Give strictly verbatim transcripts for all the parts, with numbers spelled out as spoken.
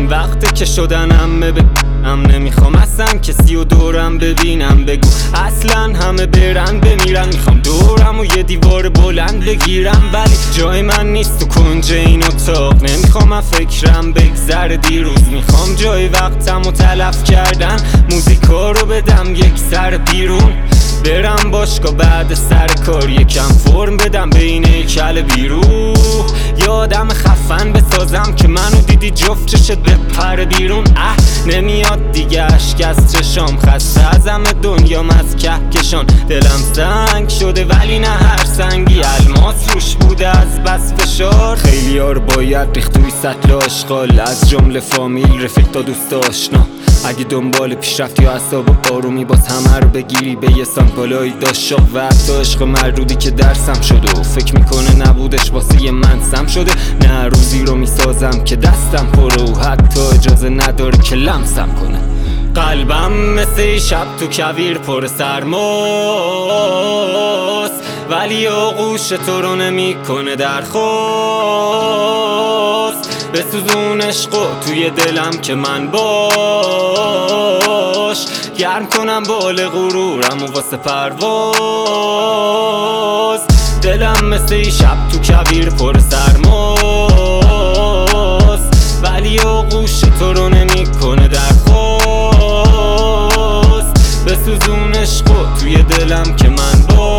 الان وقته که شدنم بگم، نمیخوام اصلا کسی و دورم ببینم. بگو اصلا همه برن بمیرن، میخوام دورم و یه دیوار بلند بگیرم، ولی جای من نیست تو کنج این اتاق. نمیخوام من فکرم بگذره دیروز، میخوام جای وقتم و تلف کردن موزیکا رو بدم یک سر بیرون. برم باشگاه بعد سر کار یکم فرم بدم بین کل بیرون. یادم خفن بسازم که منو دیدی جفت چشت بپر بیرون. اه نمیاد دیگه اشک از چشام، خسته ازم دنیام از کهکشان. دلم سنگ شده ولی نه هر سنگی الماس روش بوده از بس فشار. خیلی ها رو باید ریخت توی سطل آشغال، از جمله فامیل رفیق تا دوست آشنا. اگه دنبال پیشرفتی و اعصاب آرومی باز همه رو بگیری به یه سان بالایی داشت و حتی عشق مردودی که درسم شده و فکر میکنه نبودش واسه یه من سم شده. نه روزی رو میسازم که دستم پره و حتی اجازه نداره که لمسم کنه. قلبم مثل شب تو کویر پر سرماست، ولی آغوش تو رو نمیکنه درخواست. بسوزون عشقو توی دلم که من باش، گرم کنم بال غرورم و واسه پرواز. دلم مثل شب تو کویر پر سرماست، ولی آغوش تو رو نمیکنه درخواست. بسوزون عشقو توی دلم که من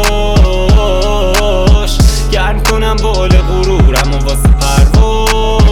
باش، گرم کنم بال غرورم و واسه پرواز.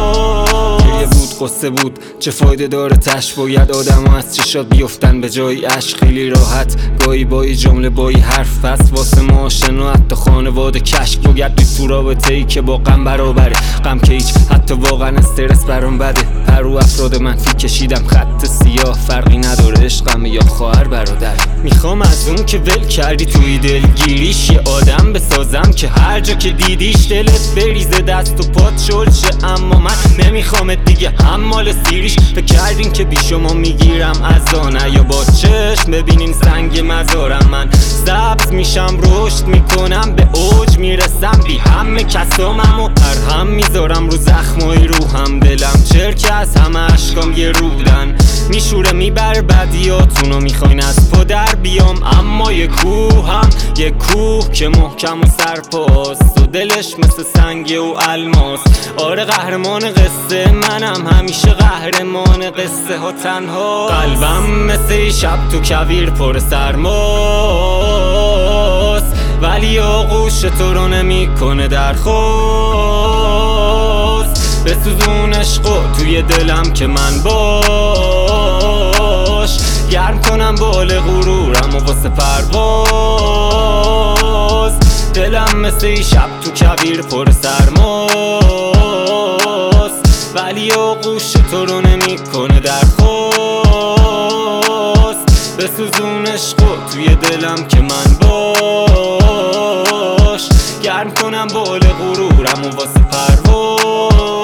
قصه بود چه فایده داره تش، باید آدم ها از چشات بیفتن به جای عشق. خیلی راحت گاهی بایی جمله بایی حرف، پس واسه ما آشنا حتی خانواده کشک. بگردی تو رابطه ای که با غم برابره، غم که هیچ حتی واقعا استرس برام بده. پرو افراد منفی کشیدم خط سیاه، فرقی نداره عشقم یا خواهر برادر. میخوام از اون که ول کردی توی دلگیریش یه آدم بسازم که هر جا که دیدیش دلت بریزه دست و پات شل شه. اما من نمیخوام دیگه هم مال سیریش. فکر کردین که بی شما میگیرم از آنه، یا با چشم ببینین سنگ مزارم. من سبز میشم رشد میکنم به اوج میرسم، بی همه کسامم و هر هم میذارم رو زخمای روحم. دلم چرکه از همه عشقام یه رودن میشوره میبر بدیاتونو. میخواین از پا در بیام اما یه کوهم، یه کوه که محکم و سرپاست و دلش مثل سنگ و الماس. آره قهرمان قصه منم، همیشه قهرمان قصه ها تنها. قلبم مثل شب تو کویر پر سرماست، ولی آغوش تو رو نمیکنه درخواست. بسوزون عشقو توی دلم که من باش، گرم کنم بال غرورم و واسه پرواز. دلم مثل شب تو کویر پر سرماست، ولی آغوش تو رو نمیکنه درخواست. بسوزون عشقو توی دلم که من باش، گرم کنم بال غرورم و واسه پرواز.